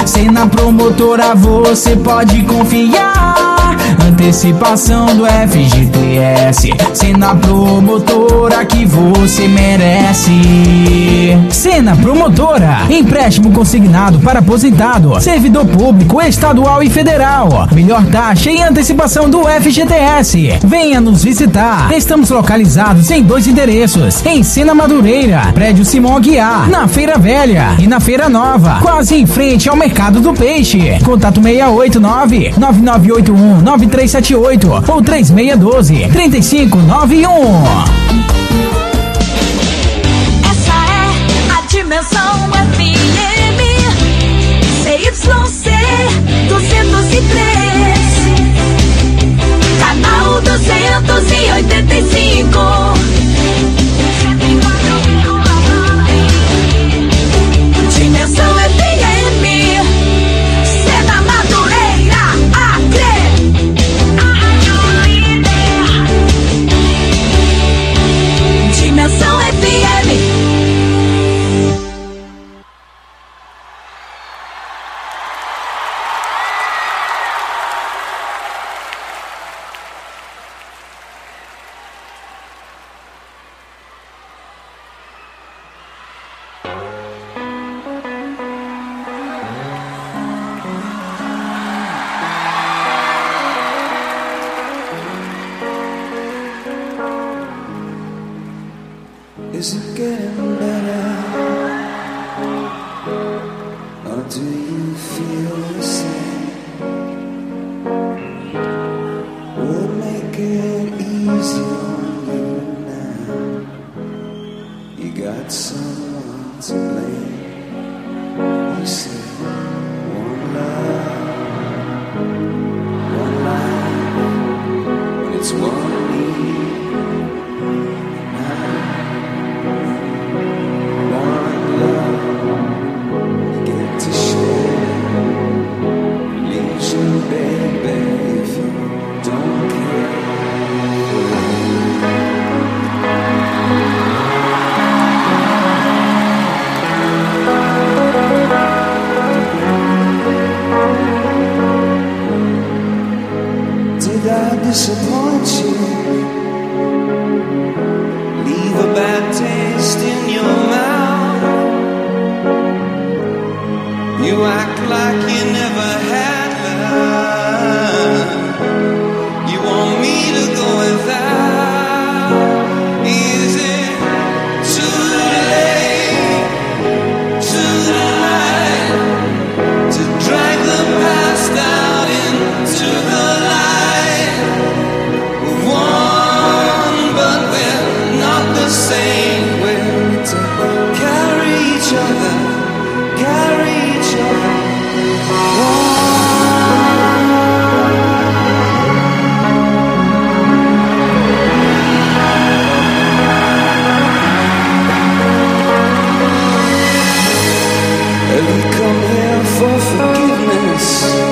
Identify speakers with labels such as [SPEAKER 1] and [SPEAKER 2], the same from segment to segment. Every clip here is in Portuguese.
[SPEAKER 1] Sena Promotora você pode confiar. Antecipação do FGTS, Sena Promotora que você merece. Sena Promotora, empréstimo consignado para aposentado, servidor público estadual e federal. Melhor taxa e antecipação do FGTS. Venha nos visitar. Estamos localizados em 2 endereços: em Sena Madureira, prédio Simão Aguiar, na Feira Velha, e na Feira Nova, quase em frente ao Mercado do Peixe. Contato 689-9981-9378 ou 3612-3591.
[SPEAKER 2] Essa é a Dimensão FM CYC 203, canal 285. Dimensão FM, Sena Madureira, Acre. Dimensão FM.
[SPEAKER 3] Is it getting better? Or do you feel the same? We'll make it easy on you now. You got someone to blame. You say one love, one life, and it's one need. Did I disappoint you? Leave a bad taste in your mouth. You act like you never had love. You want me to go without. Is it too late tonight to drag the past out into the light? One, but we're not the same. We're to carry each other, carry each other. Have you come here for forgiveness?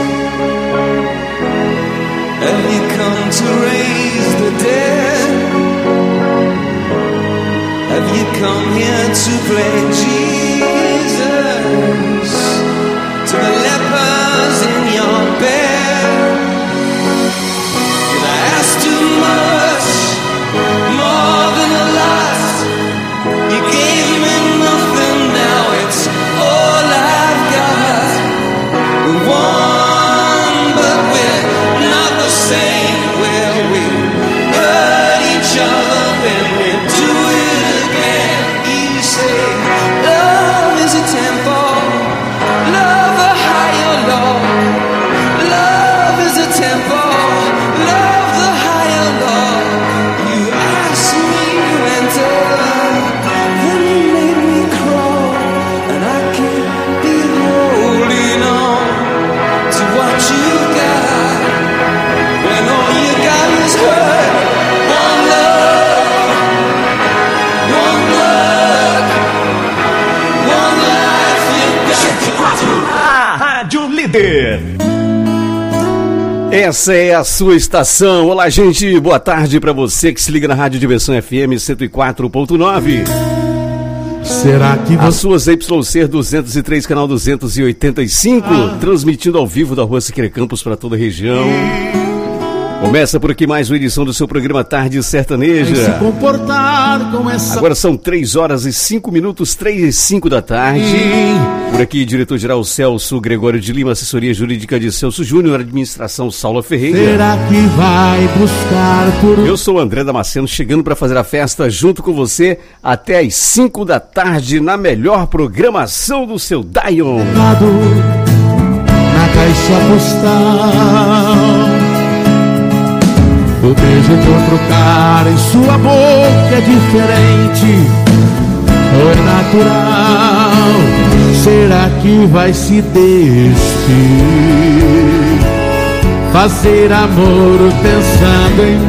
[SPEAKER 3] Have you come to raise the dead? Have you come here to play Jesus to the lepers in your bed? Did I ask too much, more than a lot? You gave me nothing, now it's all I've got. We're one, but we're not the same. Well, we hurt each other, then we do it again. You say love is a temple, love a higher law. Love is a temple, love the higher law. You asked me to enter, then you made me crawl, and I can't be holding on to what you got when all you got is hurt. One love, one blood, one life. You got
[SPEAKER 4] A Rádio Líder. Essa é a sua estação. Olá, gente. Boa tarde para você que se liga na Rádio Dimensão FM 104.9.
[SPEAKER 5] Será que
[SPEAKER 4] As suas YC 203, canal 285, transmitindo ao vivo da Rua Siqueira Campos para toda a região. Começa por aqui mais uma edição do seu programa Tarde Sertaneja.
[SPEAKER 5] se comportar com essa...
[SPEAKER 4] Agora são 3 horas e 5 minutos, 3 e 5 da tarde. Por aqui, diretor-geral Celso Gregório de Lima, assessoria jurídica de Celso Júnior, administração Saula Ferreira.
[SPEAKER 5] Será que vai buscar por...
[SPEAKER 4] Eu sou o André Damasceno, chegando para fazer a festa junto com você até às 5 da tarde na melhor programação do seu Dion.
[SPEAKER 5] Na caixa postal, o beijo de outro cara em sua boca é diferente, é natural. Será que vai se despir, fazer amor pensando em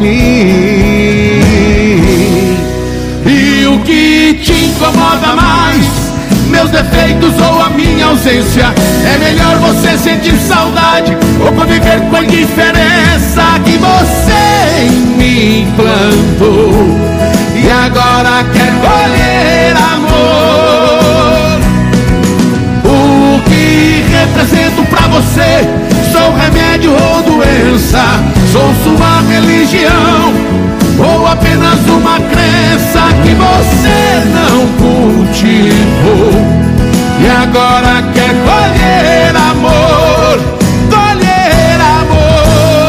[SPEAKER 5] mim? E o que te incomoda mais, meus defeitos ou a minha ausência? É melhor você sentir saudade ou conviver com a indiferença que você em mim plantou e agora quer colher amor. O que represento pra você? Sou remédio ou doença? Sou sua religião ou apenas uma crença que você não cultivou e agora quer colher amor, colher amor.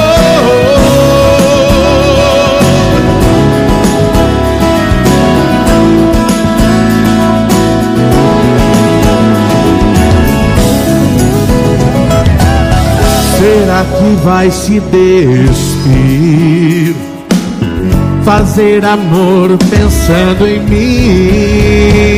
[SPEAKER 5] Será que vai se despir, fazer amor pensando em mim?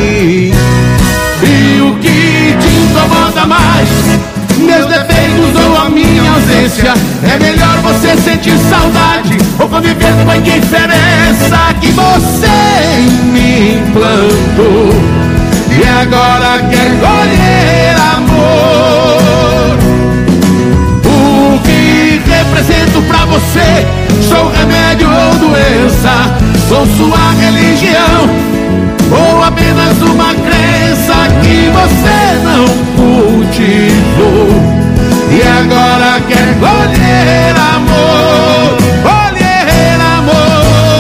[SPEAKER 5] E o que te incomoda mais, meus defeitos ou a minha ausência? É melhor você sentir saudade ou conviver com a indiferença que você em mim plantou e agora quer colher amor. O que represento pra você? Sou remédio ou doença? Sou sua religião ou apenas uma crença que você não cultivou e agora quer colher amor, colher amor.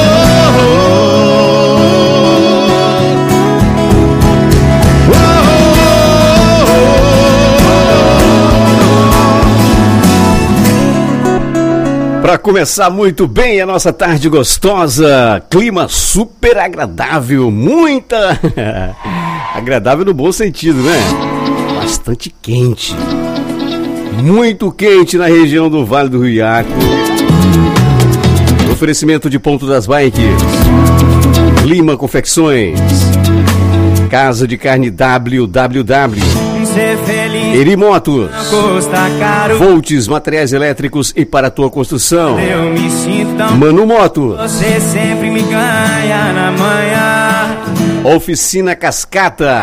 [SPEAKER 4] Para começar muito bem a nossa tarde gostosa, clima super agradável, muita agradável no bom sentido, né? Bastante quente, muito quente na região do Vale do Rio Iaco. Oferecimento de Ponto das Bikes, Lima Confecções, Casa de Carne WWW, Erimotos, Volts, materiais elétricos e para a tua construção.
[SPEAKER 6] Eu me sinto tão...
[SPEAKER 4] Manu Moto,
[SPEAKER 6] Você sempre me ganha na manhã.
[SPEAKER 4] Oficina Cascata,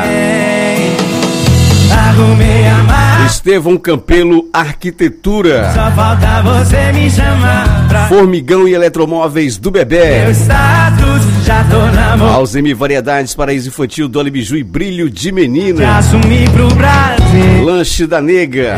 [SPEAKER 6] Arrumei a mar,
[SPEAKER 4] Estevão Campelo Arquitetura,
[SPEAKER 6] só falta você me chamar pra
[SPEAKER 4] Formigão e Eletromóveis do Bebé,
[SPEAKER 6] meu status. Já tô na mão,
[SPEAKER 4] Alzheimer Variedades, Paraíso Infantil, Dolly Biju e Brilho de
[SPEAKER 6] já
[SPEAKER 4] Menina,
[SPEAKER 6] assumi pro Brasil.
[SPEAKER 4] Lanche da Nega,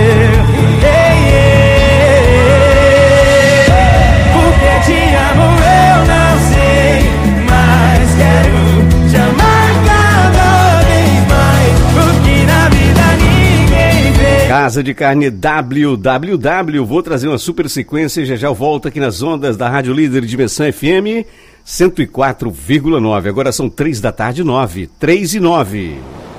[SPEAKER 6] Porque te amo eu não sei, mas quero te amar cada vez mais, porque na vida ninguém vê.
[SPEAKER 4] Casa de Carne WWW. Vou trazer uma super sequência e já já volto aqui nas ondas da Rádio Líder Dimensão FM 104,9. Agora são 3 da tarde, 9, 3 e 9.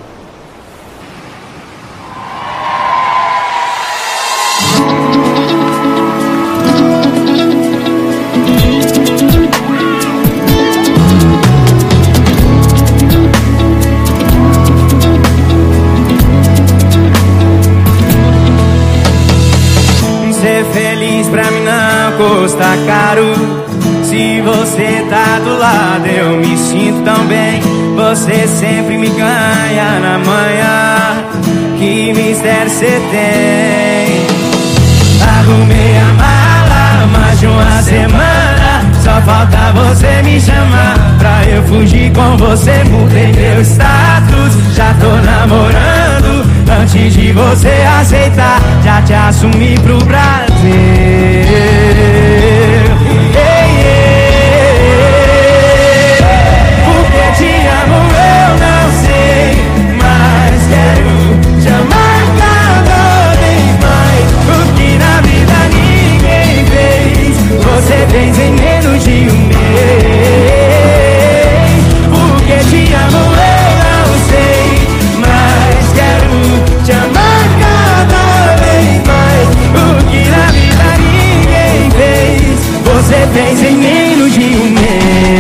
[SPEAKER 6] Ser feliz pra mim não custa caro. Se você tá do lado eu me sinto tão bem. Você sempre me ganha na manhã. Que mistério cê tem? Arrumei a mala mais de uma semana. Só falta você me chamar pra eu fugir com você. Mudei meu status, já tô namorando. Antes de você aceitar, já te assumi pro Brasil. Porque te amo eu não sei, mas quero te amar cada vez mais. O que na vida ninguém fez, você fez em menos de um mês. Porque te amo eu não sei, mas quero te amar cada vez mais. O que na vida ninguém fez, você fez em menos de um mês.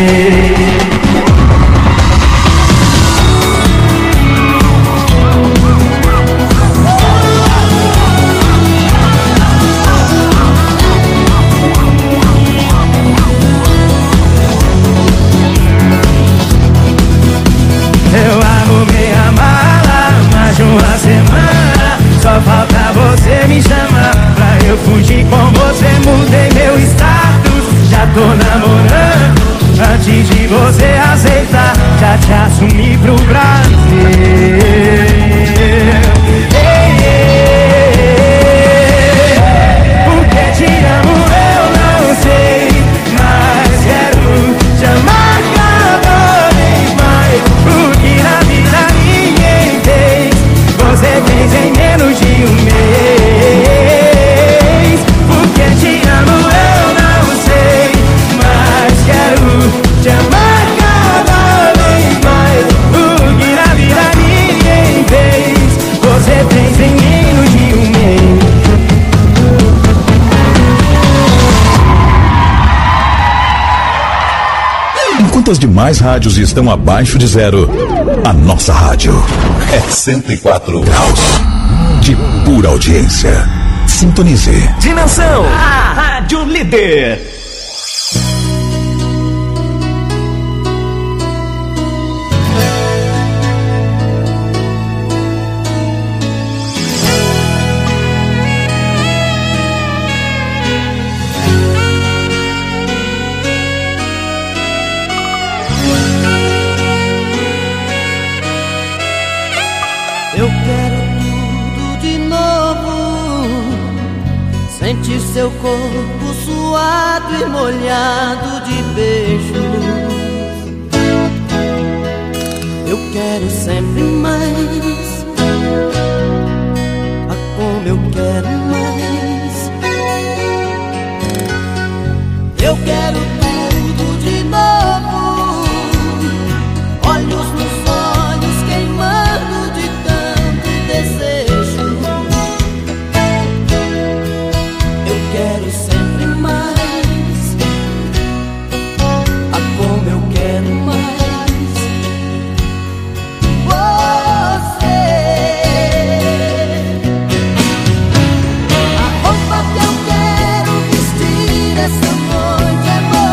[SPEAKER 6] Uma semana, só falta você me chamar pra eu fugir com você. Mudei meu status, já tô namorando. Antes de você aceitar, já te assumi pro Brasil. Porque te amo eu não sei, mas quero te amar cada vez mais. Porque na vida ninguém fez, você fez em menos de um mês. Porque te amo eu não sei, mas quero te amar cada vez mais. Porque na vida ninguém fez, você fez em menos de um mês.
[SPEAKER 7] Enquanto as demais rádios estão abaixo de zero, a nossa rádio é 104 graus de pura audiência. Sintonize.
[SPEAKER 1] Dimensão, a rádio líder.
[SPEAKER 8] Eu quero tudo de novo, sentir seu corpo suado e molhado de beijos. Eu quero sempre mais, ah, como eu quero mais. Eu quero tudo de novo, olhos nos olhos queimando de tanto desejo. Eu quero sempre mais, ah, como eu quero mais. Você, a roupa que eu quero vestir essa noite é você.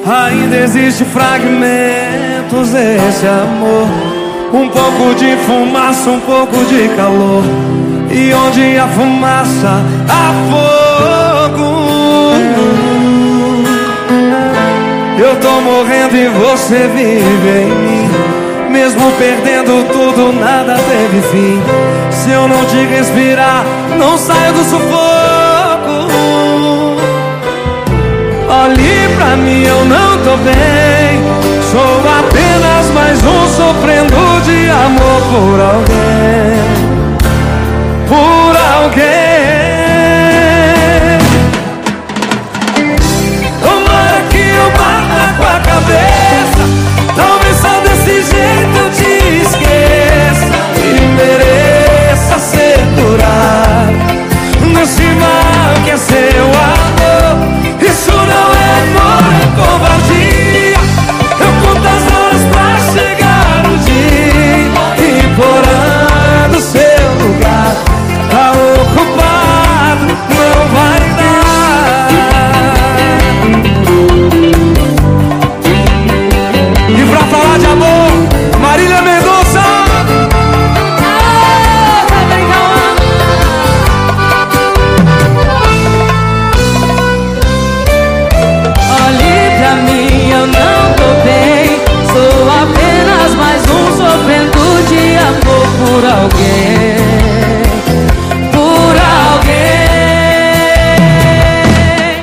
[SPEAKER 6] ainda existe fragmentos desse amor. Um pouco de fumaça, um pouco de calor. E onde há fumaça, há fogo. Eu tô morrendo e você vive em mim. Mesmo perdendo tudo, nada teve fim. Se eu não te respirar, não saio do sufoco. Olhe pra mim, eu não tô bem. Sou apenas mais um sofrendo de amor por alguém. Por alguém. Tomara que eu bata com a cabeça. Talvez só desse jeito eu te esqueça e mereça ser curado nesse mal que é seu amor. Isso não é amor, é covardia. Eu conto as horas pra chegar no dia, implorando seu lugar. Tá ocupado, não vai dar. E pra falar de amor, Marília Mendonça.
[SPEAKER 8] Olhe pra mim, eu não tô bem. Sou apenas mais um sofrendo de amor por alguém. Por alguém.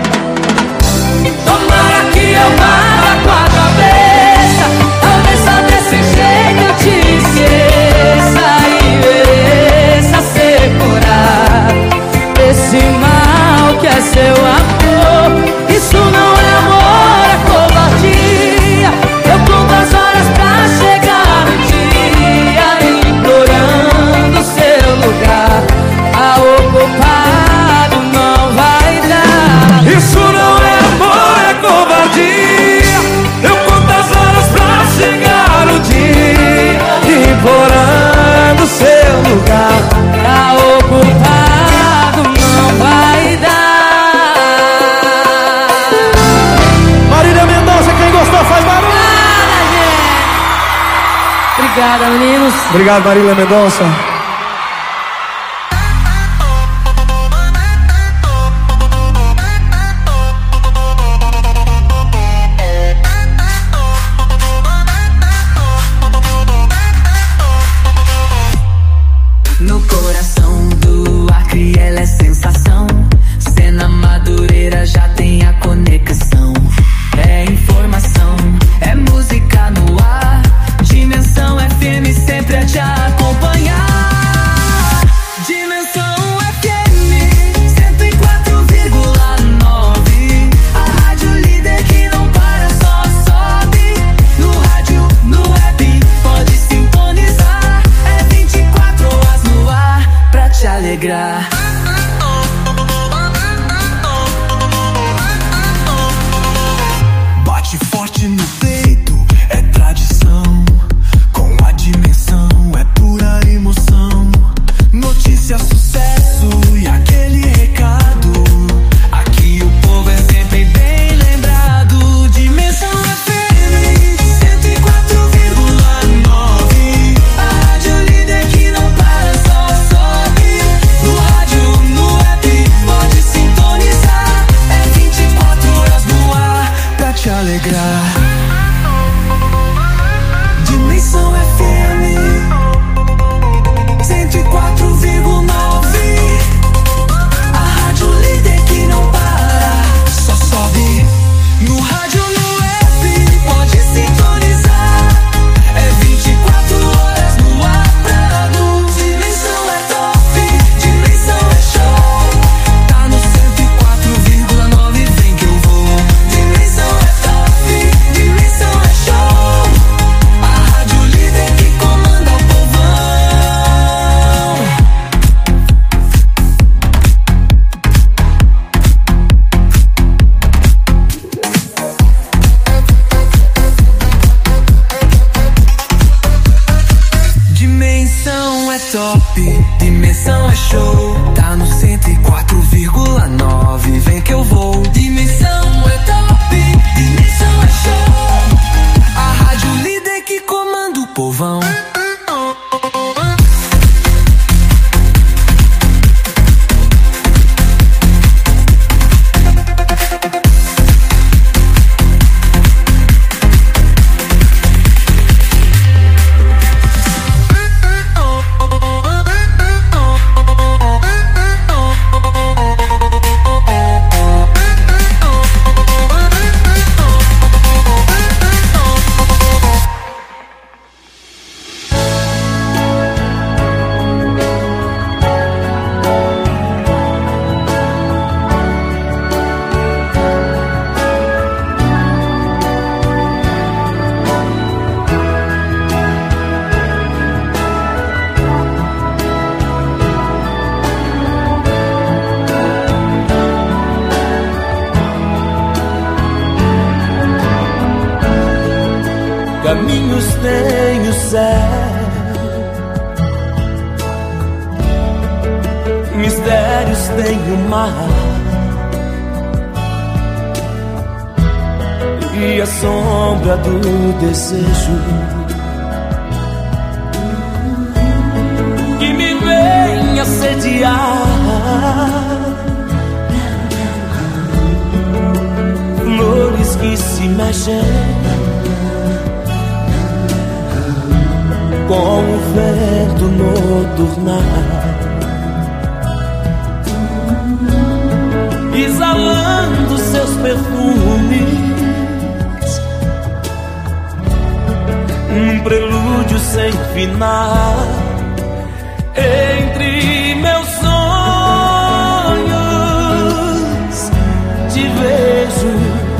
[SPEAKER 8] Tomara que eu bata com a cabeça. Talvez só desse jeito eu te esqueça e mereça ser curado esse mal que é seu amor. Isso não é amor, é covardia. Eu conto as horas pra chegar no dia, implorando seu lugar. A ocupado não vai dar.
[SPEAKER 6] Isso não é amor, é covardia. Eu conto as horas pra chegar no dia, implorando seu lugar.
[SPEAKER 8] A ocupado não vai dar.
[SPEAKER 6] Marília Mendonça, quem gostou faz barulho.
[SPEAKER 8] Obrigada, meninos.
[SPEAKER 6] Obrigado, Marília Mendonça.
[SPEAKER 8] No coração do Acre ela é sensação. Cena Madureira já tem a conexão. É informação, é música no ar. Dimensão FM sempre a te acompanhar. Dimensão FM 104,9. A rádio líder que não para, só sobe. No rádio, no app, pode sintonizar. É 24 horas no ar pra te alegrar.
[SPEAKER 3] Bate forte no peito, é tradição. Com a dimensão, é pura emoção. Notícia, sucesso e aquele recado. Aqui o povo é sempre bem lembrado. Dimensão FM 104,9. A rádio líder que não para, só sobe. No rádio, no app, pode sintonizar. É 24 horas no ar pra te alegrar. Dimensão FM 104,9. A rádio líder que não para, só sobe. No rádio, no app, pode sintonizar. É 24 horas no ar pra luz. Dimensão é top, dimensão é show. Tá no 104,9, vem que eu vou. Dimensão é top, dimensão é show. A rádio líder que comanda o povão. Dimensão é top, dimensão é show. Tá no 104,9, vem que eu vou. Dimensão é top, dimensão
[SPEAKER 9] Caminhos tem o céu, mistérios tem o mar, e a sombra do desejo que me vem assediar. Flores que se mexem com o vento nocturnal, exalando seus perfumes, um prelúdio sem final. Entre meus sonhos te vejo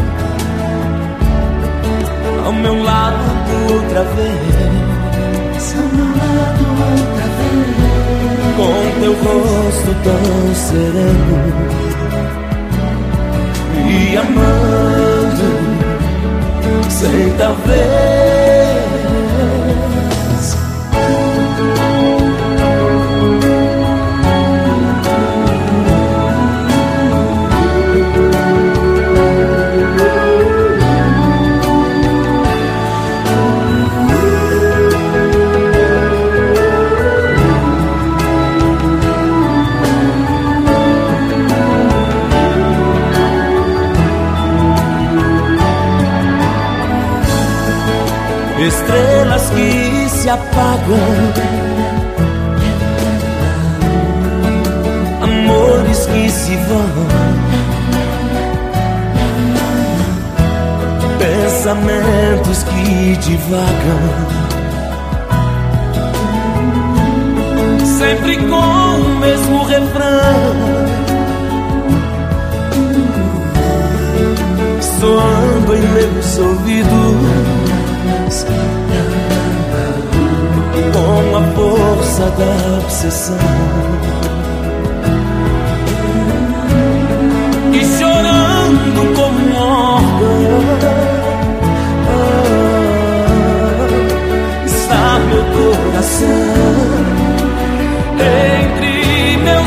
[SPEAKER 9] ao meu lado outra vez, com teu rosto tão sereno, e amando sem talvez. Estrelas que se apagam, amores que se vão, pensamentos que divagam, sempre com o mesmo refrão, soando em meus ouvidos com a força da obsessão, e chorando como um órgão está meu coração. Entre meus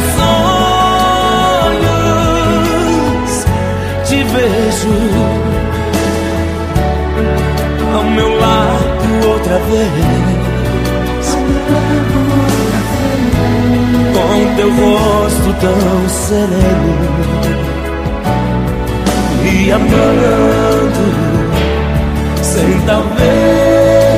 [SPEAKER 9] sonhos te vejo ao meu lado outra vez, com teu rosto tão sereno, e amando sem talvez.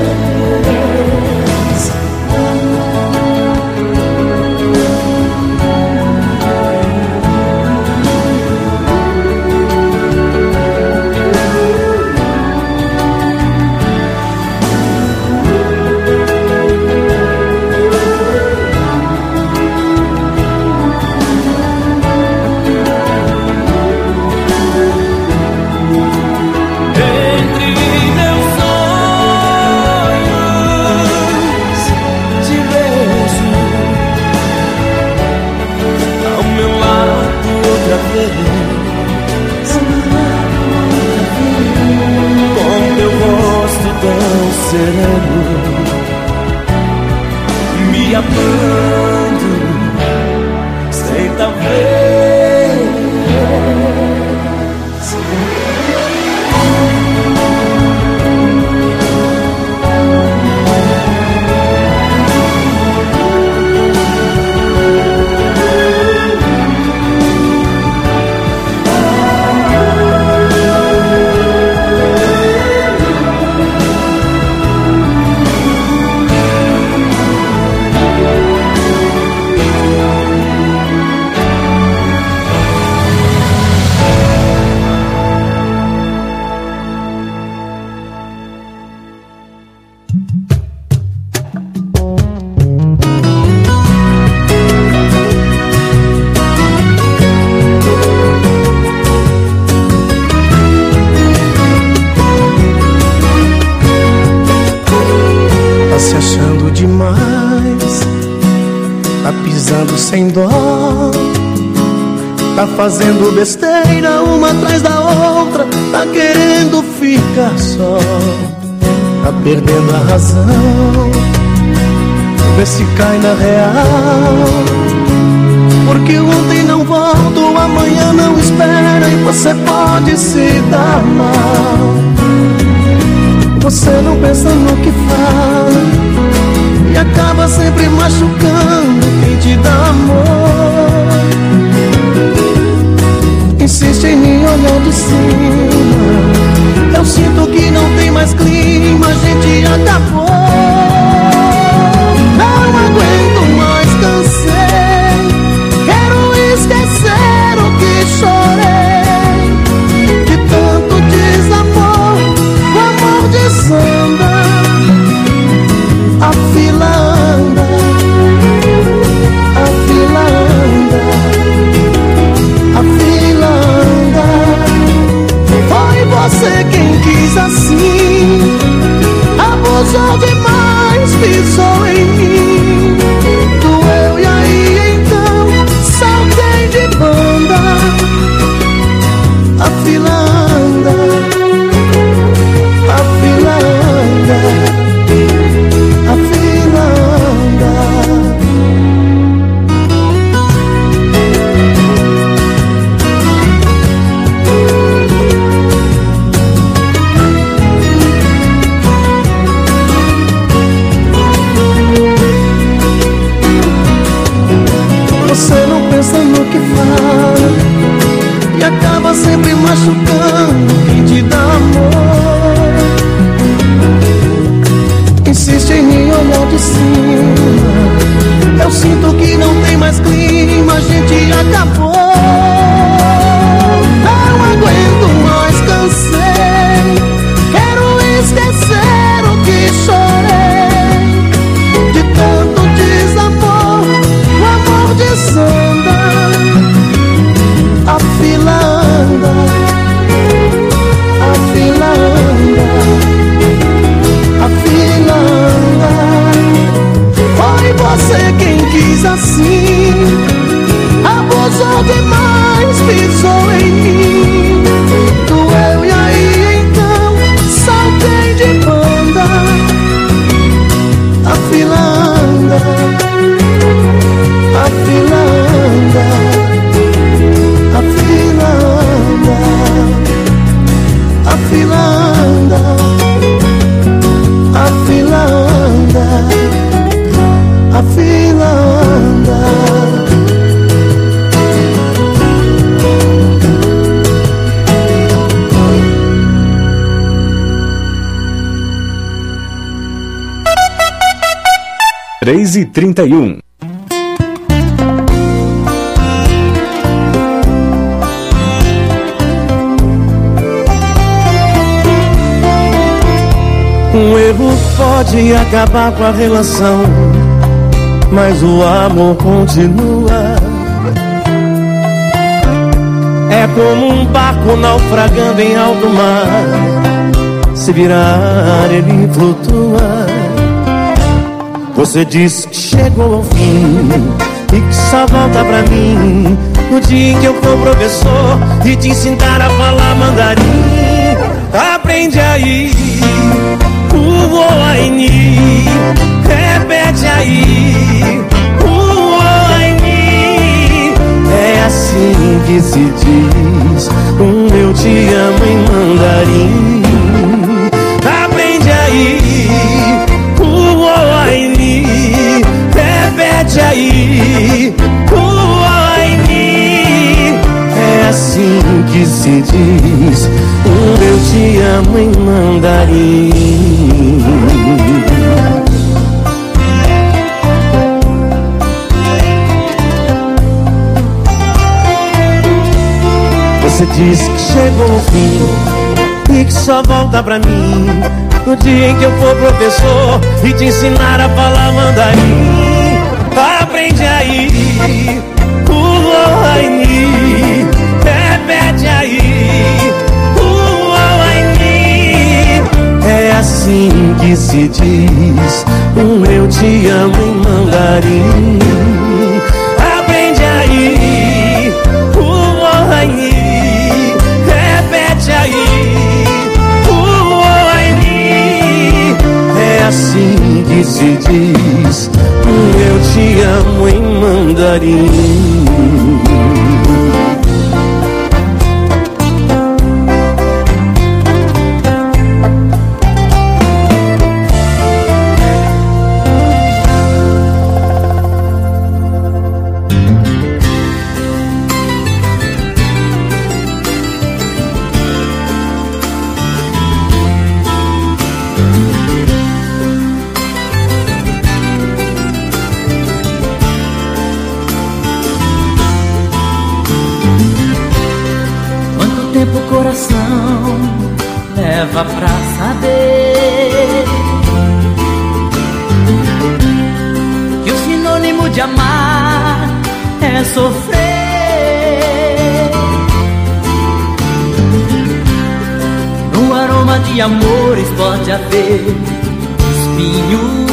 [SPEAKER 9] Com teu rosto tão sereno, me amando sem talvez.
[SPEAKER 10] Sem dó, tá fazendo besteira uma atrás da outra, tá querendo ficar só. tá perdendo a razão. Vê se cai na real, porque ontem não volto, amanhã não espera e você pode se dar mal. Você não pensa no que fala e acaba sempre machucando quem te dá amor. Insiste em me olhar de cima, eu sinto que não tem mais clima, a gente acabou. Não aguento mais, cansei, quero esquecer o que chorei. De tanto desamor, o amor desanda, a fila anda, a fila anda, a fila anda. Foi você quem quis assim, abusou demais, pisou em mim, doeu e aí então saltei de banda. A fila anda, a fila anda, a fila anda. Você não pensa no que fala e acaba sempre machucando quem te dá amor. Insiste em me olhar de cima, eu sinto que não tem mais clima, a gente acabou. Não aguento mais, cansei, quero esquecer o que chorei. De tanto desamor, o amor desanda, a fila anda, a fila anda, a fila anda. Foi você quem quis assim, abusou demais, pisou em mim, doeu e aí então saltei de banda. A fila anda, a fila anda, a fila anda, a fila anda, a fila anda, a fila anda.
[SPEAKER 11] 3h31.
[SPEAKER 10] Um erro pode acabar com a relação, mas o amor continua. É como um barco naufragando em alto mar, se virar ele flutua. Você diz que chegou ao fim e que só volta pra mim no dia em que eu for professor e te ensinar a falar mandarim. Aprende aí o Oaini, repete aí o Oaini. É assim que se diz eu te amo em mandarim. Aprende aí o Oaini, repete aí o Oaini. É assim que se diz eu te amo em mandarim. Você diz que chegou ao fim e que só volta pra mim no dia em que eu for professor e te ensinar a falar mandarim. Aprende aí o Oaini, repete aí o Oaini. É assim que se diz eu te amo em mandarim. Aprende aí o Oaini, repete aí o Oaini. que se diz eu te amo em mandarim.
[SPEAKER 8] Leva pra saber que o sinônimo de amar é sofrer. No aroma de amores pode haver espinhos.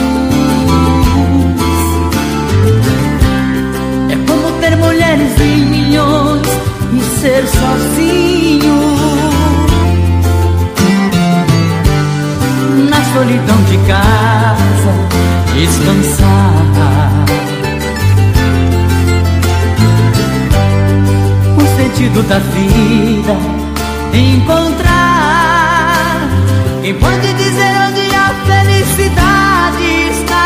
[SPEAKER 8] É como ter mulheres em milhões e ser sozinho. Na solidão de casa, descansar. O sentido da vida, encontrar. Quem pode dizer onde a felicidade está?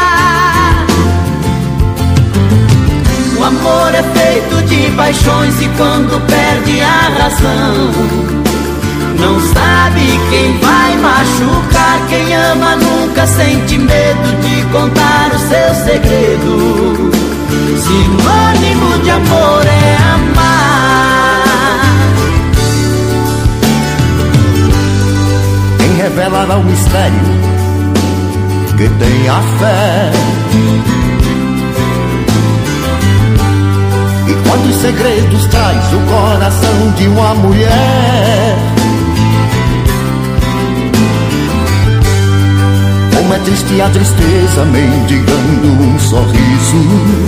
[SPEAKER 8] O amor é feito de paixões e quando perde a razão, não sabe quem vai machucar. Quem ama nunca sente medo de contar o seu segredo. Sinônimo de amor é amar.
[SPEAKER 10] Quem revelará o mistério que tem a fé? E quantos segredos traz o coração de uma mulher? Como é triste a tristeza mendigando um sorriso.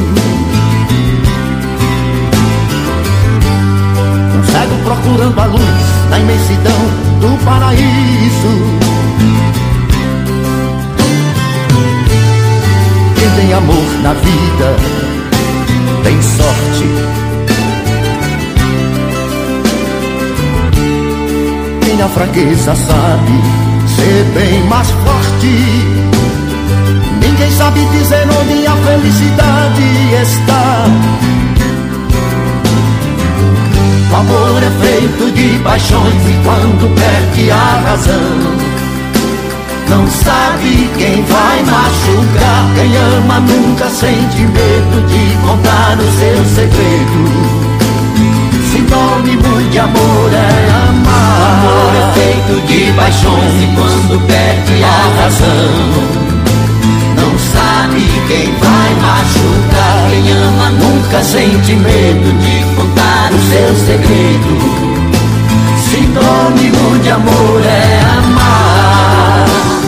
[SPEAKER 10] Um cego procurando a luz na imensidão do paraíso. Quem tem amor na vida tem sorte. Quem na fraqueza sabe ser bem mais forte. Ninguém sabe dizer onde a felicidade está. O amor é feito de paixões e quando perde a razão, não sabe quem vai machucar. Quem ama nunca sente medo de contar o seu segredo. Sinônimo de amor é amar. O amor é feito de paixões e quando perde a razão, não sabe quem vai machucar. Quem ama nunca sente medo de contar o seu segredo. Sinônimo de amor é amar.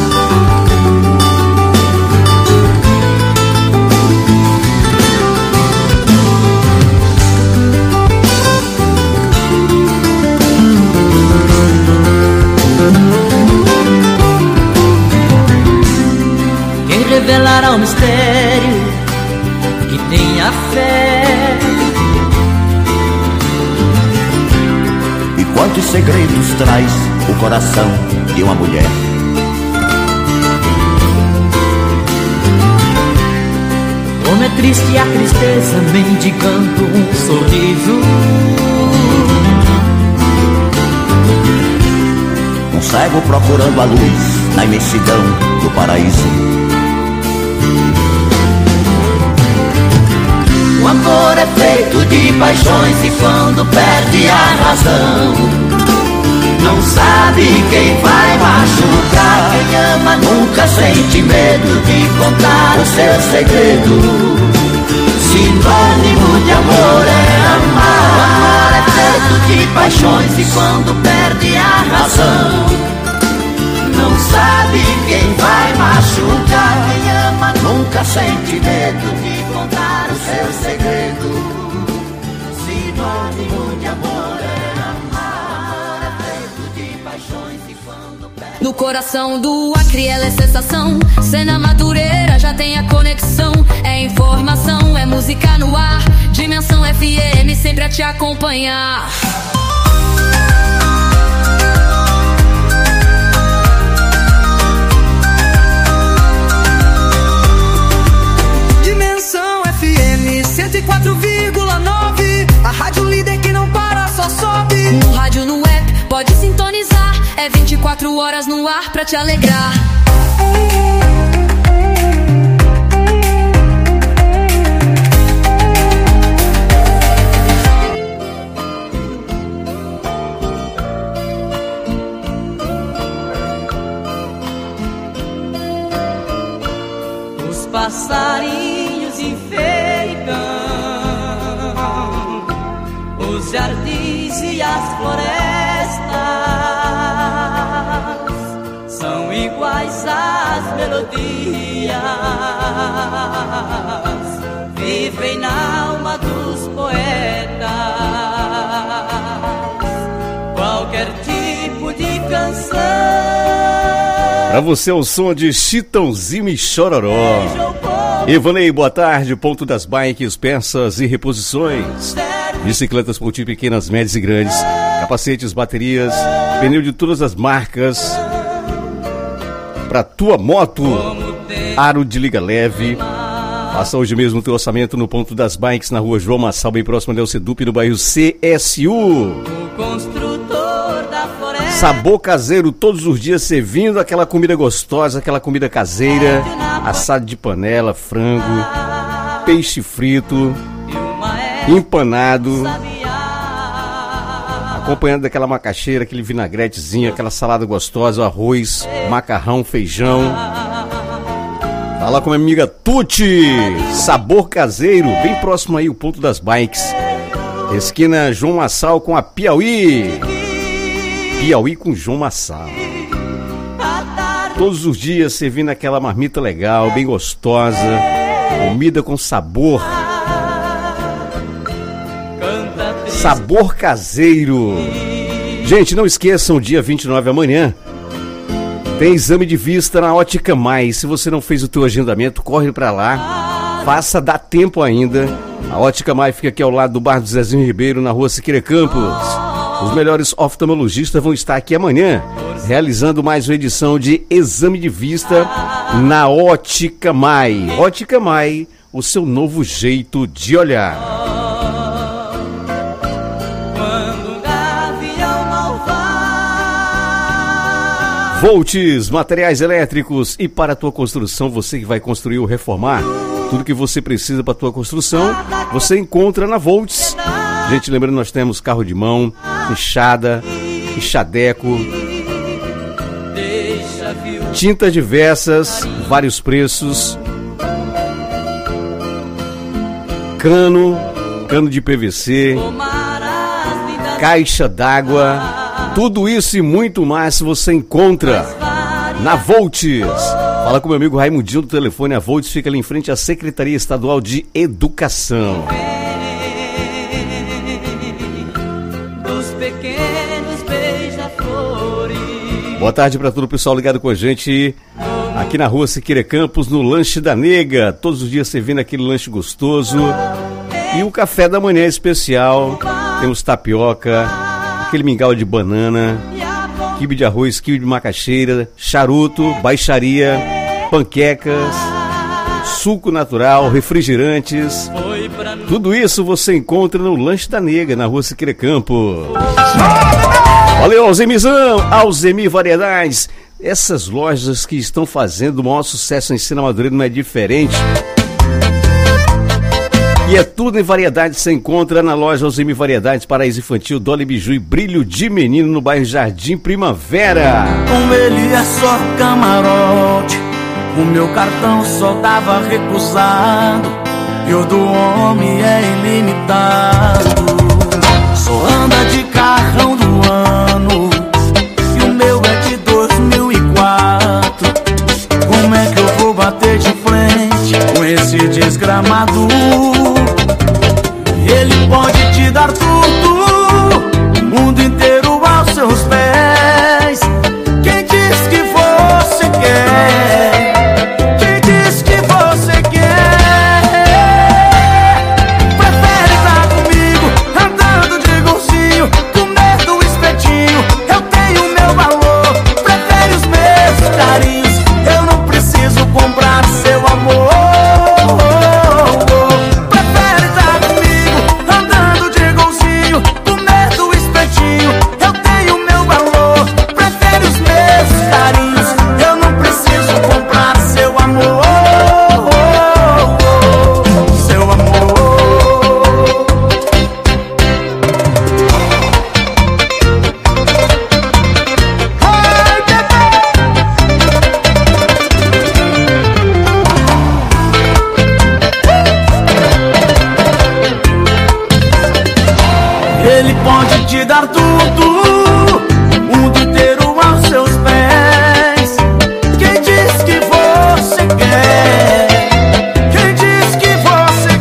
[SPEAKER 8] Revelará o mistério que tem a fé.
[SPEAKER 10] E quantos segredos traz o coração de uma mulher?
[SPEAKER 8] Como é triste a tristeza mendigando um sorriso.
[SPEAKER 10] Um cego procurando a luz na imensidão do paraíso.
[SPEAKER 8] O amor é feito de paixões e quando perde a razão, não sabe quem vai machucar. Quem ama nunca sente medo de contar o seu segredo. Sinônimo de amor é amar. O amor é feito de paixões e quando perde a razão, não sabe quem vai machucar. Quem ama nunca sente medo de contar o seu segredo. Sinônimo de amor é amar. O amor é feito de paixões e quando perde No coração do Acre ela é sensação. Cena Madureira já tem a conexão. É informação, é música no ar. Dimensão FM sempre a te acompanhar.
[SPEAKER 12] Dimensão FM 104,9. A rádio líder que não para, só sobe.
[SPEAKER 8] No rádio, no app, pode sintonizar. É 24 horas no ar pra te alegrar.
[SPEAKER 12] Os passarinhos enfeitam os jardins e as florestas, são iguais às melodias, vivem na alma dos poetas. Qualquer tipo de canção.
[SPEAKER 4] Pra você é o som de Chitãozinho e Chororó. Ivanei, boa tarde. Ponto das bikes, peças e reposições. Bicicletas por tipo pequenas, médias e grandes. Capacetes, baterias, pneu de todas as marcas. Pra tua moto, aro de liga leve. Faça hoje mesmo o teu orçamento no Ponto das Bikes, na rua João Massal, bem próximo ao Sedup, no bairro CSU. Sabor caseiro, todos os dias servindo aquela comida gostosa, aquela comida caseira. Assado de panela, frango, peixe frito, empanado, acompanhado daquela macaxeira, aquele vinagretezinho, aquela salada gostosa, arroz, macarrão, feijão. Fala com a minha amiga Tuti, sabor caseiro, bem próximo aí o Ponto das Bikes. Esquina João Massal com a Piauí. Piauí com João Massal. Todos os dias servindo aquela marmita legal, bem gostosa, comida com sabor. Sabor caseiro. Gente, não esqueçam, dia 29 amanhã tem exame de vista na Ótica Mais. Se você não fez o teu agendamento, corre pra lá. Faça, dá tempo ainda. A Ótica Mais fica aqui ao lado do bar do Zezinho Ribeiro, na rua Siqueira Campos. Os melhores oftalmologistas vão estar aqui amanhã, realizando mais uma edição de exame de vista na Ótica Mais. Ótica Mais, o seu novo jeito de olhar. Volts, materiais elétricos e para a tua construção, você que vai construir ou reformar, tudo que você precisa para a tua construção, você encontra na Volts. Gente, lembrando, nós temos carro de mão, enxada, enxadeco, tintas diversas, vários preços, cano de PVC, caixa d'água. Tudo isso e muito mais você encontra na Volts. Fala com meu amigo Raimundinho do telefone. A Volts fica ali em frente à Secretaria Estadual de Educação. Boa tarde para todo o pessoal ligado com a gente aqui na rua Siqueira Campos, no Lanche da Nega. Todos os dias servindo aquele lanche gostoso. E o café da manhã especial. Temos tapioca, aquele mingau de banana, quibe de arroz, quibe de macaxeira, charuto, baixaria, panquecas, suco natural, refrigerantes. Tudo isso você encontra no Lanche da Nega, na rua Siqueira Campos. Valeu, Alzemizão, Alzemi Variedades. Essas lojas que estão fazendo o maior sucesso em Cena Madureira não é diferente. E é tudo em variedades, você encontra na loja Alzemi Variedades, Paraíso Infantil, Dolly Biju e Brilho de Menino, no bairro Jardim Primavera.
[SPEAKER 9] Com ele é só camarote, o meu cartão só dava recusado, e o do homem é ilimitado. Só anda de carrão do ano, e o meu é de 2004. Como é que eu vou bater de frente com esse desgramado? Ele pode te dar tudo, o mundo inteiro aos seus pés. Quem diz que te dar tudo, o mundo inteiro aos seus pés. Quem diz que você quer? Quem diz que você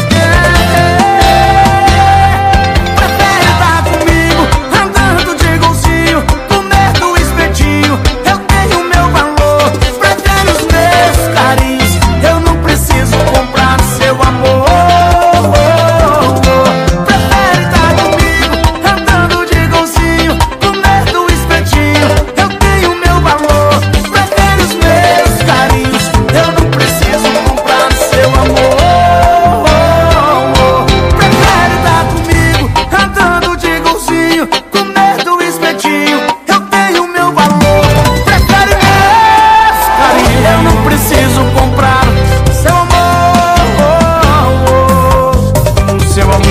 [SPEAKER 9] quer? Prefere estar comigo, andando de golzinho, comer do espetinho. Eu tenho meu valor, prefere os meus carinhos. Eu não preciso comprar seu amor. Prefere estar comigo, andando de golzinho, comer do espetinho. Eu tenho meu valor, prefere os meus carinhos. Eu não preciso comprar seu amor. Prefere estar comigo, andando de golzinho, comer do espetinho. Eu tenho meu valor, prefere meus carinhos. Eu não preciso comprar seu amor, seu amor.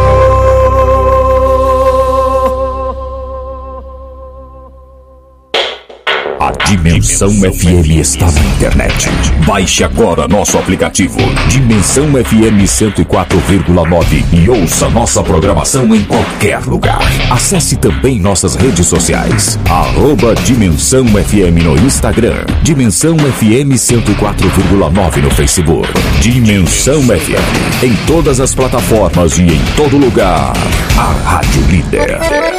[SPEAKER 7] A Dimensão FM está na internet. Baixe agora nosso aplicativo Dimensão FM 104,9 e ouça nossa programação em qualquer lugar. Acesse também nossas redes sociais. @Dimensão FM no Instagram. Dimensão FM 104,9 no Facebook. Dimensão FM em todas as plataformas e em todo lugar. A Rádio Líder.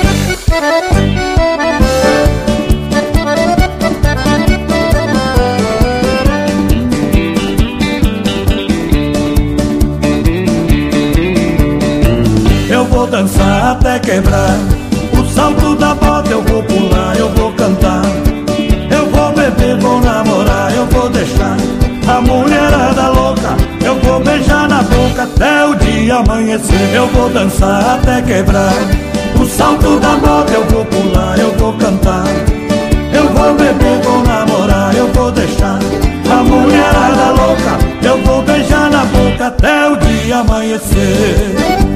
[SPEAKER 9] Eu vou dançar até quebrar o salto da bota, eu vou pular, eu vou cantar. Eu vou beber, vou namorar, eu vou deixar a mulherada louca. Eu vou beijar na boca até o dia amanhecer. Eu vou dançar até quebrar o salto da bota, eu vou pular, eu vou cantar. Eu vou beber, vou namorar, eu vou deixar a mulherada louca. Eu vou beijar na boca até o dia amanhecer.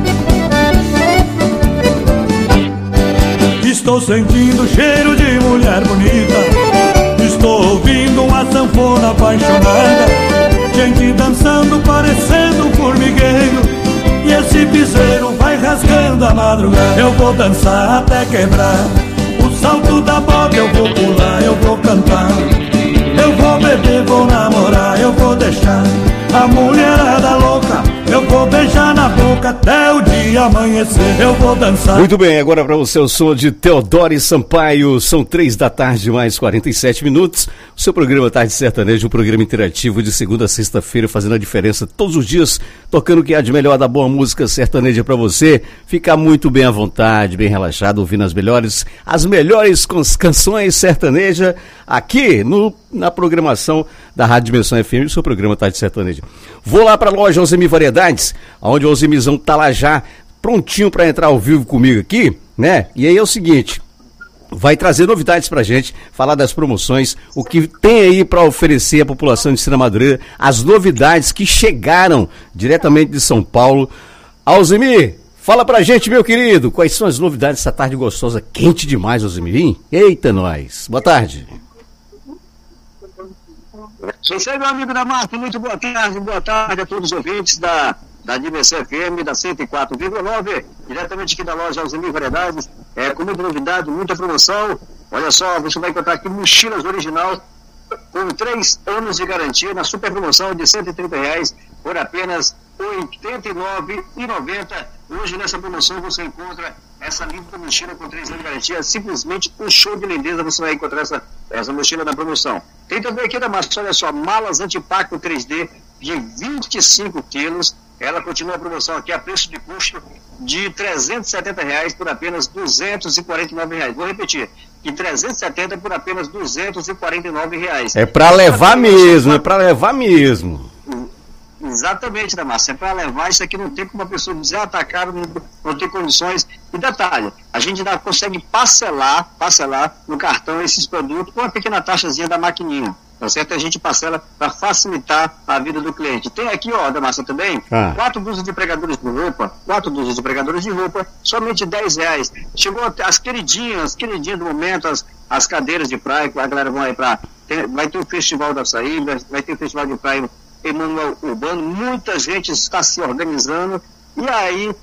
[SPEAKER 9] Estou sentindo o cheiro de mulher bonita. Estou ouvindo uma sanfona apaixonada. Gente dançando parecendo um formigueiro. E esse piseiro vai rasgando a madrugada. Eu vou dançar até quebrar o salto da bota, eu vou pular, eu vou cantar. Eu vou beber, vou namorar, eu vou deixar a mulherada louca. Eu vou beijar na boca até o dia amanhecer. Eu vou dançar.
[SPEAKER 4] Muito bem, agora para você o som de Teodoro Sampaio. São 3h mais 47 minutos. O seu programa Tarde Sertaneja, um programa interativo de segunda a sexta-feira, fazendo a diferença todos os dias, tocando o que há de melhor da boa música sertaneja para você ficar muito bem à vontade, bem relaxado, ouvindo as melhores canções sertaneja aqui na programação da Rádio Dimensão FM, o seu programa Tarde Sertaneja. Vou lá para a loja Ozemi Variedades, onde o Ozemizão tá lá já prontinho para entrar ao vivo comigo aqui, né? E aí é o seguinte, vai trazer novidades pra gente, falar das promoções, o que tem aí para oferecer à população de Cira Madureira, as novidades que chegaram diretamente de São Paulo. Ozemi, fala pra gente, meu querido, quais são as novidades dessa tarde gostosa, quente demais, Ozemi? Eita, nós. Boa tarde.
[SPEAKER 13] Você, meu amigo da Marca, muito boa tarde a todos os ouvintes da Dimensão FM, da 104,9, diretamente aqui da loja Ozemi Variedades, com muita novidade, muita promoção. Olha só, você vai encontrar aqui mochilas original com 3 anos de garantia na super promoção de R$130 por apenas R$ 89,90. Hoje nessa promoção você encontra essa linda mochila com 3 anos de garantia, simplesmente um show de lindeza. Você vai encontrar essa mochila na promoção. Tem também aqui da Márcia, olha só, malas antipaco 3D de 25 quilos. Ela continua a promoção aqui a preço de custo de R$370 por apenas R$249. Vou repetir, de R$370 por apenas R$249.
[SPEAKER 4] É para levar mesmo, é para levar mesmo.
[SPEAKER 13] Exatamente, Damasco, é para levar. Isso aqui não tem como a pessoa dizer, tá caro, não tem condições. E detalhe, a gente ainda consegue parcelar no cartão esses produtos com uma pequena taxazinha da maquininha, tá certo? A gente parcela para facilitar a vida do cliente. Tem aqui, ó, Damasco, também, 4 dúzias de pregadores de roupa, somente R$10. Chegou as queridinhas do momento, as cadeiras de praia, a galera vai ter o Festival da Açaí, vai ter o Festival de Praia Emanuel Urbano, muita gente está se organizando, e aí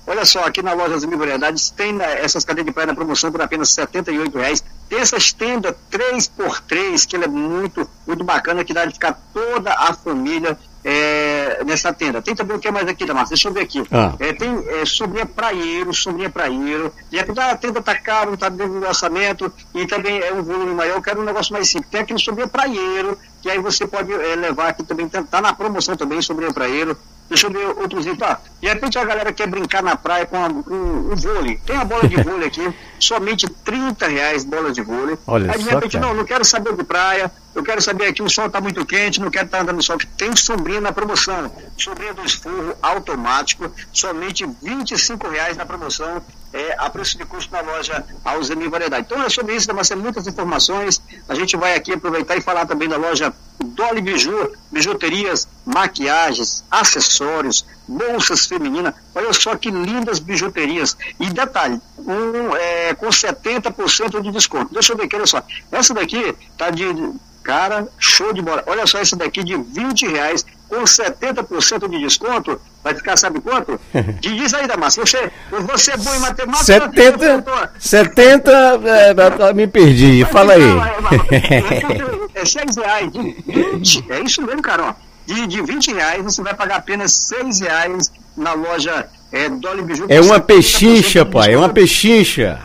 [SPEAKER 13] Olha só, aqui na loja Alzemir Variedades tem essas cadeiras de praia na promoção por apenas R$ 78,00. Tem essas tendas 3x3, que ela é muito, muito bacana, que dá de ficar toda a família nessa tenda. Tem também o que mais aqui, Damasco? Deixa eu ver aqui. Tem sombrinha praieiro. E apesar a tenda tá caro, não tá dentro do orçamento, e também é um volume maior, eu quero um negócio mais simples. Tem aquele sombrinha praieiro, que aí você pode levar aqui também, tá na promoção também, sombrinha praieiro. Deixa eu ver outros itens. De repente a galera quer brincar na praia com um vôlei. Tem a bola de vôlei aqui, somente R$30 bola de vôlei.
[SPEAKER 4] Olha
[SPEAKER 13] aí de
[SPEAKER 4] só,
[SPEAKER 13] repente,
[SPEAKER 4] cara.
[SPEAKER 13] não quero saber de praia, eu quero saber aqui, o sol tá muito quente, não quero estar andando no sol. Tem sombrinha na promoção. Sombrinha do esforro automático, somente R$25 na promoção. A preço de custo na loja Alzemir Variedade. Então é sobre isso, mas tem muitas informações. A gente vai aqui aproveitar e falar também da loja Dolly Biju, bijuterias, maquiagens, acessórios, bolsas femininas. Olha só que lindas bijuterias. E detalhe, com 70% de desconto. Deixa eu ver aqui, olha só. Essa daqui tá de... Cara, show de bola. Olha só esse daqui de R$20, com 70% de desconto, vai ficar, sabe quanto? Diz aí, Damasco, você é bom em matemática.
[SPEAKER 4] 70, me perdi, fala aí.
[SPEAKER 13] É R$6, é isso mesmo, cara, ó. De R$20, você vai pagar apenas R$6 na loja Dolly Biju.
[SPEAKER 4] É uma pechincha, pai, é uma pechincha.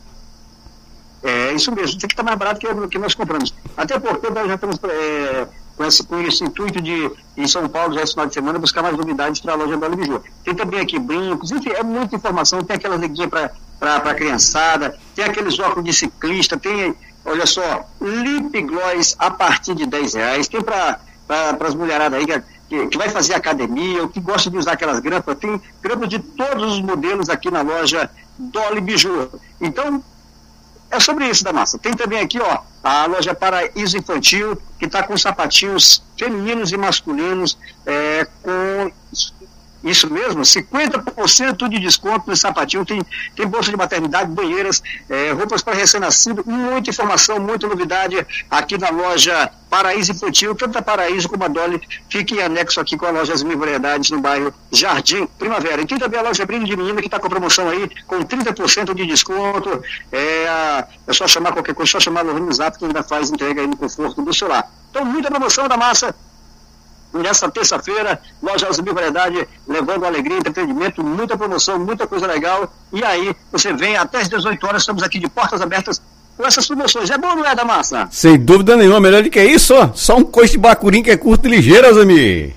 [SPEAKER 13] É isso mesmo, tem que estar mais barato que o que nós compramos. Até porque nós já estamos com esse intuito de, em São Paulo, já esse final de semana, buscar mais novidades para a loja Dolly Biju. Tem também aqui brincos, enfim, é muita informação. Tem aquelas neguinhas para a criançada, tem aqueles óculos de ciclista, tem, olha só, lip gloss a partir de R$10. Tem para as mulheradas aí que vai fazer academia, ou que gosta de usar aquelas grampas. Tem grampas de todos os modelos aqui na loja Dolly Biju. Então, é sobre isso, Damasco. Tem também aqui, ó, a loja Paraíso Infantil, que está com sapatinhos femininos e masculinos, com isso mesmo, 50% de desconto no sapatinho. Tem bolsa de maternidade, banheiras, roupas para recém-nascido, muita informação, muita novidade aqui na loja Paraíso Infantil, tanto a Paraíso como a Dolly, fica em anexo aqui com a loja Alzemir Variedades, no bairro Jardim Primavera. E tem também a loja Brilho de Menina, que está com promoção aí, com 30% de desconto. É só chamar qualquer coisa, só chamar no Zap, que ainda faz entrega aí no conforto do celular. Então, muita promoção da massa. Nessa terça-feira, loja Alzemir Variedade, levando alegria, entretenimento, muita promoção, muita coisa legal. E aí, você vem até as 18 horas, estamos aqui de portas abertas com essas promoções. É bom, não é, Damassa?
[SPEAKER 4] Sem dúvida nenhuma, melhor do que isso, ó. Só um coice de bacurim que é curto e ligeiro, Alzemir.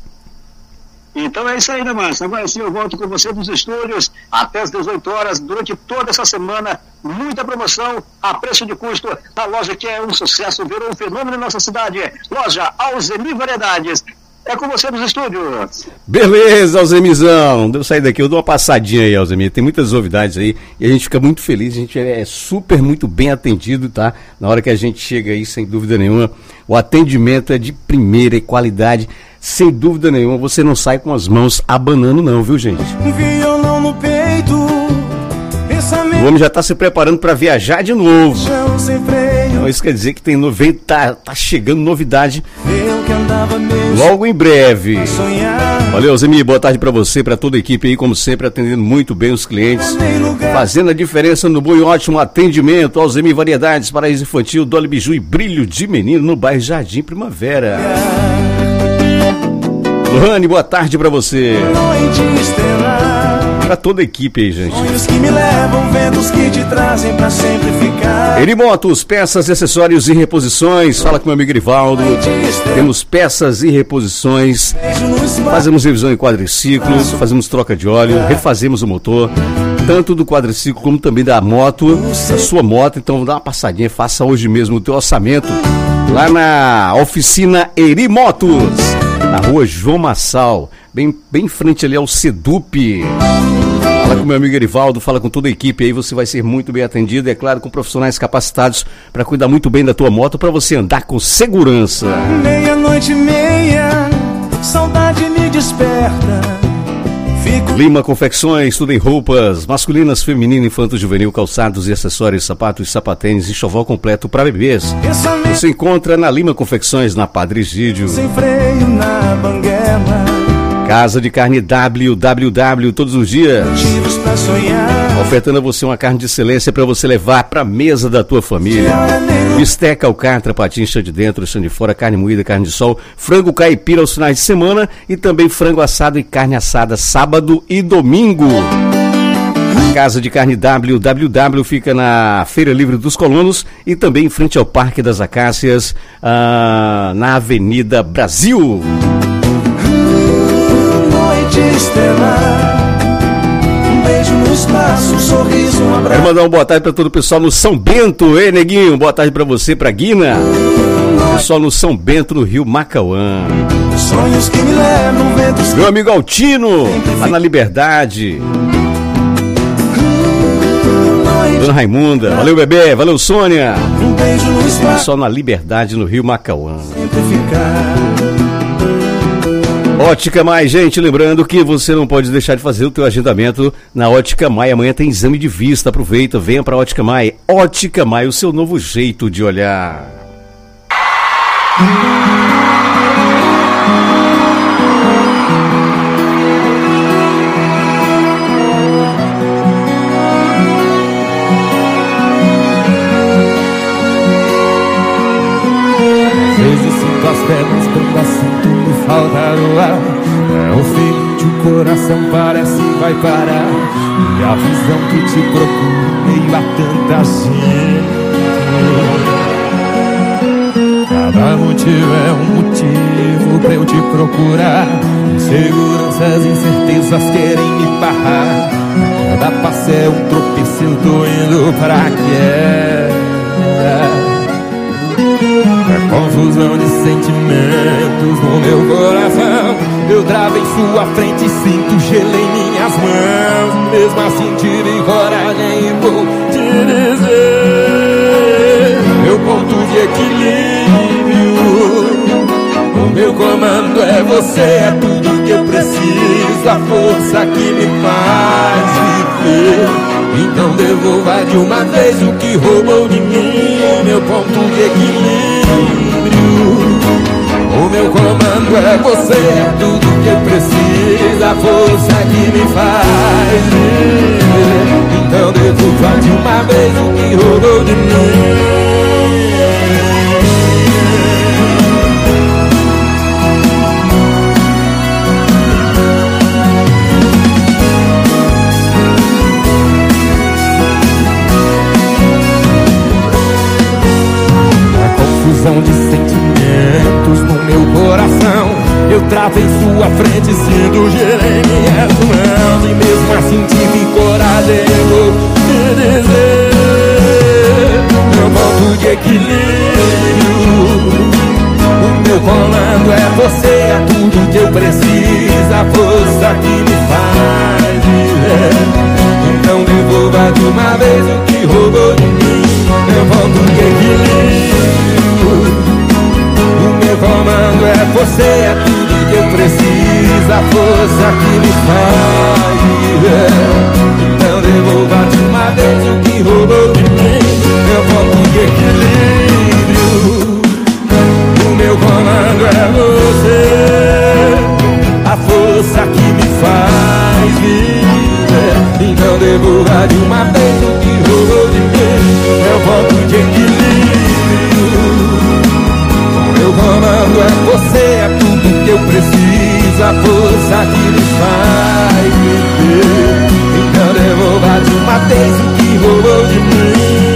[SPEAKER 13] Então é isso aí, Damassa. Agora sim eu volto com você nos estúdios até as 18 horas, durante toda essa semana. Muita promoção a preço de custo. A loja que é um sucesso, virou um fenômeno em nossa cidade. Loja Alzemir Variedades. É com você nos estúdios.
[SPEAKER 4] Beleza, Alzemirzão. Deu sair daqui, eu dou uma passadinha aí, Alzemir. Tem muitas novidades aí e a gente fica muito feliz. A gente é muito bem atendido, tá? Na hora que a gente chega aí, sem dúvida nenhuma, o atendimento é de primeira qualidade. Sem dúvida nenhuma, você não sai com as mãos abanando não, viu, gente?
[SPEAKER 10] Violão no peito, pensamento.
[SPEAKER 4] O homem já tá se preparando para viajar de novo. Então isso quer dizer que tá chegando novidade logo em breve. Valeu, Alzemir, boa tarde para você, para toda a equipe aí, como sempre, atendendo muito bem os clientes, fazendo a diferença no bom e ótimo atendimento. Alzemir Variedades, Paraíso Infantil, Dolly Biju e Brilho de Menino, no bairro Jardim Primavera. Lohane, boa tarde pra você. Pra toda a equipe aí, gente.
[SPEAKER 10] Sonhos que me levam, ventos que te trazem pra sempre ficar.
[SPEAKER 4] Erimotos, peças, acessórios e reposições. Fala com meu amigo Grivaldo. Temos peças e reposições. Fazemos revisão em quadriciclo, fazemos troca de óleo, refazemos o motor, tanto do quadriciclo como também da moto, da sua moto. Então dá uma passadinha, faça hoje mesmo o teu orçamento lá na oficina Erimotos, na rua João Massal, bem em frente ali ao Sedup. Fala com meu amigo Erivaldo, fala com toda a equipe aí, você vai ser muito bem atendido, é claro, com profissionais capacitados para cuidar muito bem da tua moto, para você andar com segurança.
[SPEAKER 10] Meia-noite e meia, saudade me desperta.
[SPEAKER 4] Lima Confecções, tudo em roupas masculinas, feminino, infanto, juvenil, calçados e acessórios, sapatos, sapatênis e enxoval completo para bebês. Você encontra na Lima Confecções, na Padre Egídio.
[SPEAKER 10] Sem freio na banguela.
[SPEAKER 4] Casa de Carne WWW, todos os dias. Ofertando a você uma carne de excelência para você levar para a mesa da tua família. Bisteca, alcatra, patinho, chão de dentro, chão de fora, carne moída, carne de sol, frango caipira aos finais de semana e também frango assado e carne assada sábado e domingo. A Casa de Carne WWW fica na Feira Livre dos Colonos e também em frente ao Parque das Acácias, na Avenida Brasil.
[SPEAKER 14] Um beijo no espaço, um sorriso, um abraço.
[SPEAKER 4] Quero mandar uma boa tarde para todo o pessoal no São Bento. Ei, neguinho, boa tarde para você, pra Guina. Pessoal no São Bento, no Rio Macauã.
[SPEAKER 14] Sonhos que me levam, ventos.
[SPEAKER 4] Meu amigo Altino, lá na Liberdade. Dona Raimunda, valeu bebê, valeu Sônia.
[SPEAKER 14] Um beijo no espaço.
[SPEAKER 4] Pessoal na Liberdade, no Rio Macauã.
[SPEAKER 14] Sempre ficar.
[SPEAKER 4] Ótica Mai, gente, lembrando que você não pode deixar de fazer o teu agendamento na Ótica Mai. Amanhã tem exame de vista, aproveita, venha pra Ótica Mai. Ótica Mai, o seu novo jeito de olhar.
[SPEAKER 14] Às vezes sinto as pernas quando assunto me falta no ar. É ofegante, o coração parece vai parar. E a visão que te procura meio a tanta gente. Cada motivo é um motivo pra eu te procurar. Inseguranças, incertezas querem me barrar. Cada passo é um tropeço, eu tô indo pra queda. É confusão de sentimentos no meu coração. Eu travo em sua frente e sinto gelo em minhas mãos. Mesmo assim tive coragem e vou te dizer: meu ponto de equilíbrio, o meu comando é você. É tudo que eu preciso, a força que me faz viver. Então devolva de uma vez o que roubou de mim. Meu ponto de equilíbrio, o meu comando é você. É tudo que eu preciso, a força que me faz viver. Então devolva de uma vez o que roubou de mim. De sentimentos no meu coração, eu travo em sua frente, sinto gelo em minhas mãos. E mesmo assim tive coragem, eu vou te dizer: meu ponto de equilíbrio, o meu comando é você. É tudo que eu preciso, a força que me faz viver. Então devolva de uma vez o que roubou de mim. Meu ponto de equilíbrio, o meu comando é você. É tudo que eu preciso, a força que me faz viver. Então devolva de uma vez o que roubou de mim. Meu ponto de equilíbrio, o meu comando é você. A força que me faz viver. Então devolva de uma vez o que roubou de mim. Meu ponto de equilíbrio, meu comando é você. É tudo que eu preciso, a força que me faz viver. Então devolva de uma vez o que roubou de mim.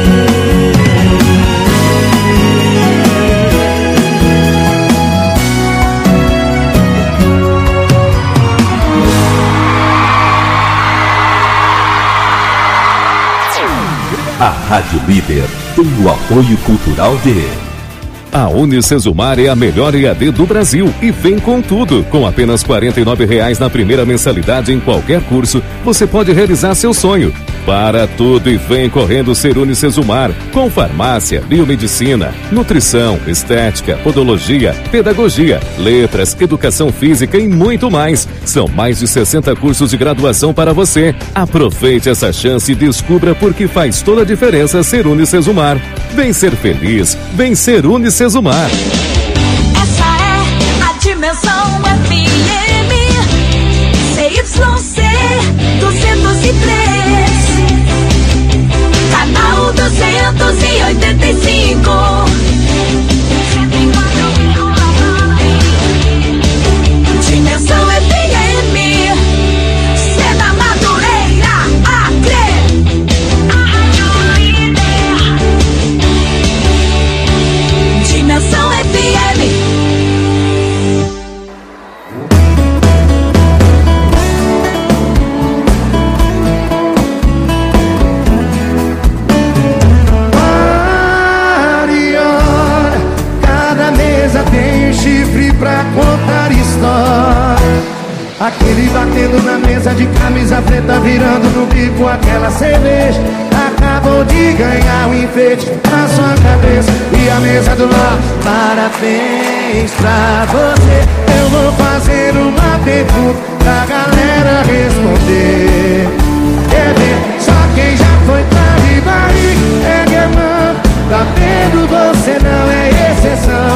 [SPEAKER 7] A Rádio Líder tem o apoio cultural de...
[SPEAKER 15] A Unicesumar é a melhor EAD do Brasil e vem com tudo. Com apenas R$ 49,00 na primeira mensalidade em qualquer curso, você pode realizar seu sonho. Para tudo e vem correndo ser Unicesumar, com farmácia, biomedicina, nutrição, estética, podologia, pedagogia, letras, educação física e muito mais. São mais de 60 cursos de graduação para você. Aproveite essa chance e descubra por que faz toda a diferença ser Unicesumar. Vem ser feliz, vem ser Unicesumar.
[SPEAKER 2] Essa é a Dimensão FM canal 285. Dimensão FM, Cena Madureira, Acre. Dimensão FM.
[SPEAKER 5] Pra contar história. Aquele batendo na mesa de camisa preta, virando no bico aquela cerveja. Acabou de ganhar um enfeite na sua cabeça e a mesa do lado. Parabéns pra você. Eu vou fazer uma pergunta pra galera responder. Quer ver? Só quem já foi pra Ribari é que mano. Tá vendo? Você não é exceção.